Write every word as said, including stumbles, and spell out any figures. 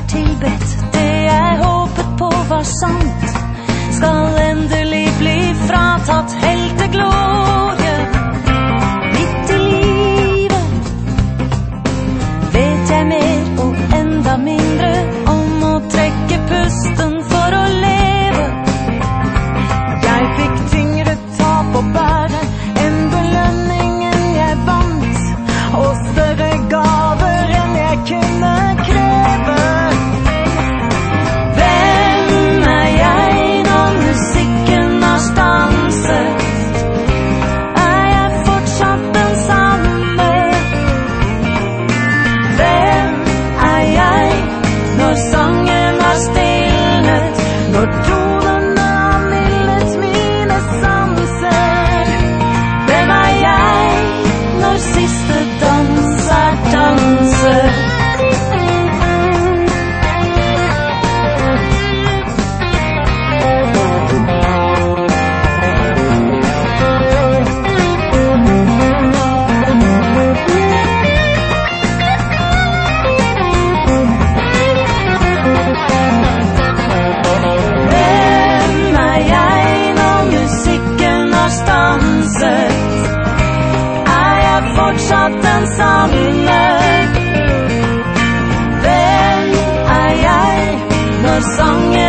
tilbedt. Det jeg håpet på var sant, skal endelig bli fratatt helteglorie. Midt i livet vet jeg mer og enda mindre om å trekke pusten for å leve. Jeg fikk tyngre tap og bære enn belønningen jeg vant, og større gaver enn jeg kunne kreve. Hvem er jeg når musikken har stanset? Er jeg fortsatt den samme? Hvem er jeg når sangen har stilnet, når tonene har mildnet mine sanser? Hvem er jeg når siste dans er danset? Hvem er jeg når musikken har stanset? Er jeg fortsatt den samme? Hvem er jeg når sangen